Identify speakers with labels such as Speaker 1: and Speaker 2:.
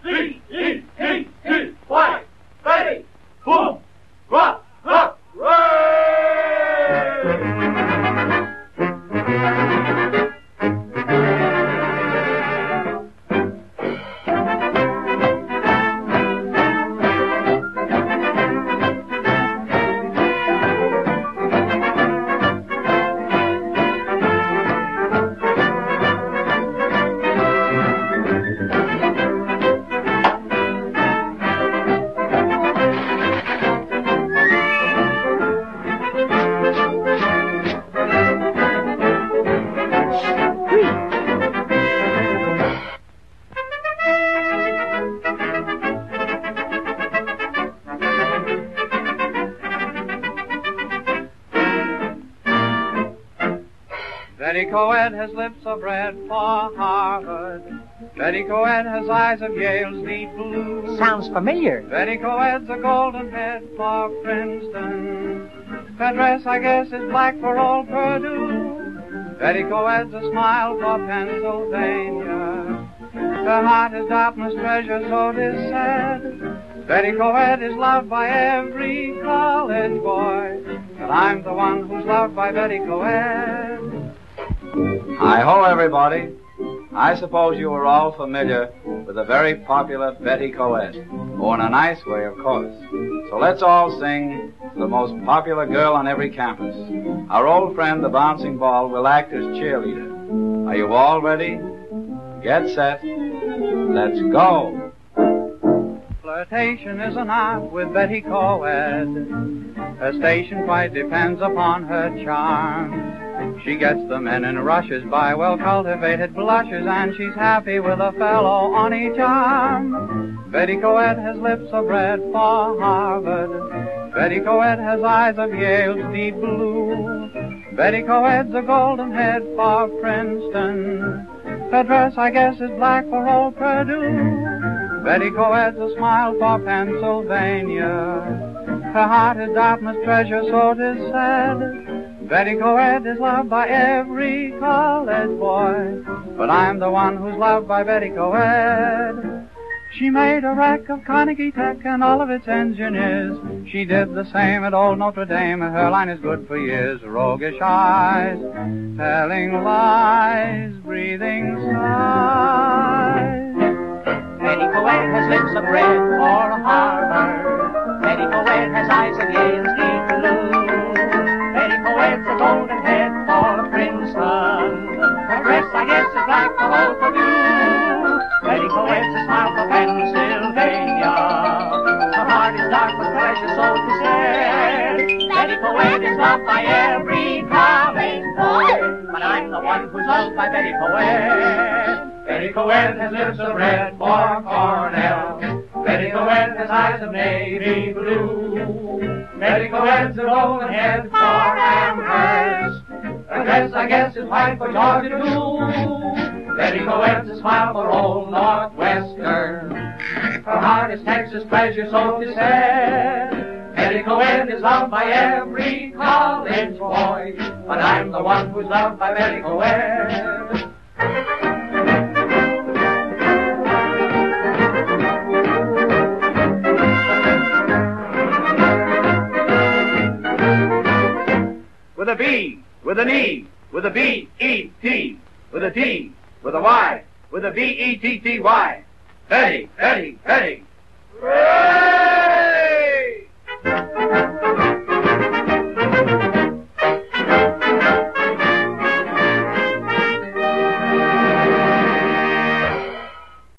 Speaker 1: B-E-T-T-Y. Betty, boom, rock, rock,
Speaker 2: Betty Coed has lips of red for Harvard. Betty Coed has eyes of Yale's deep blue.
Speaker 3: Sounds familiar.
Speaker 2: Betty Coed's a golden head for Princeton. Her dress, I guess, is black for old Purdue. Betty Coed's a smile for Pennsylvania. Her heart is Dartmouth's treasure, so 'tis said. Betty Coed is loved by every college boy, but I'm the one who's loved by Betty Coed.
Speaker 4: Hi-ho, everybody. I suppose you are all familiar with the very popular Betty Coed. Oh, in a nice way, of course. So let's all sing to the most popular girl on every campus. Our old friend, the bouncing ball, will act as cheerleader. Are you all ready? Get set. Let's go.
Speaker 2: Flirtation is an art with Betty Coed. Her station quite depends upon her charm. She gets the men in rushes by well-cultivated blushes, and she's happy with a fellow on each arm. Betty Coed has lips of red for Harvard. Betty Coed has eyes of Yale's deep blue. Betty Coed's a golden head for Princeton. Her dress, I guess, is black for old Purdue. Betty Coed's a smile for Pennsylvania. Her heart is Dartmouth's treasure, so 'tis said. Betty Coed is loved by every college boy, but I'm the one who's loved by Betty Coed. She made a wreck of Carnegie Tech and all of its engineers. She did the same at old Notre Dame. Her line is good for years. Roguish eyes, telling lies, breathing sighs.
Speaker 3: Betty Coed has lips of red for Harvard. Betty Coed has eyes of Yale's deep blue. Betty Coed's a golden head for Princeton. Her dress, I guess, is black for old Purdue. Betty Coed's a smile for Pennsylvania. Her heart is dark with pleasure, so to say. Betty Coed is loved by every college boy, but I'm the one who's loved by Betty Coed.
Speaker 1: Betty Coed has lips of red for Cornell. Betty Coed has eyes of navy blue. Betty Coed's a golden head for Amherst. Her dress, I guess, is white for Georgia too. Betty Coed's a smile for old Northwestern. Her heart is Texas pleasure, so 'tis said. Betty Coed is loved by every college boy, but I'm the one who's loved by Betty Coed.
Speaker 5: With a B, with an E, with a B-E-T, with a T, with a Y, with a B-E-T-T-Y. Betty, Betty, Betty.